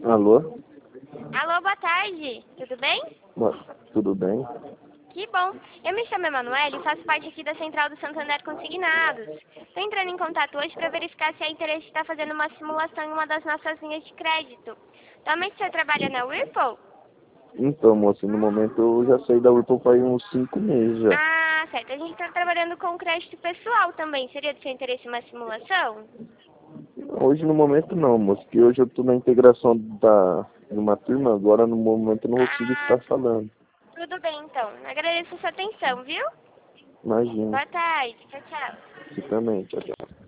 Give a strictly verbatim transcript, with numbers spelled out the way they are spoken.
Alô? Alô, boa tarde. Tudo bem? Boa- Tudo bem? Que bom. Eu me chamo Emanuele e faço parte aqui da Central do Santander Consignados. Estou entrando em contato hoje para verificar se há interesse em estar fazendo uma simulação em uma das nossas linhas de crédito. Atualmente você trabalha na Whirlpool? Então, moça, no momento eu já saí da Whirlpool faz uns cinco meses já. Ah, certo. A gente está trabalhando com crédito pessoal também. Seria do seu interesse uma simulação? Hoje no momento não, moça, porque hoje eu tô na integração da, de uma turma, agora no momento eu não vou conseguir Ah, estar falando. tudo bem então. Agradeço a sua atenção, viu? Imagina. Boa tarde. Tchau, tchau. Você também, tchau, tchau.